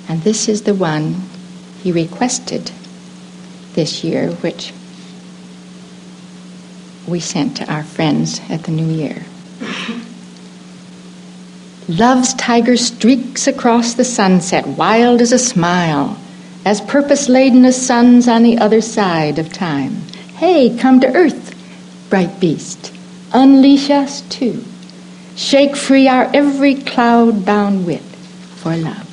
And this is the one he requested this year, which we sent to our friends at the New Year. Love's tiger streaks across the sunset, wild as a smile, as purpose-laden as suns on the other side of time. Hey, come to earth, bright beast, unleash us too. Shake free our every cloud-bound wit for love.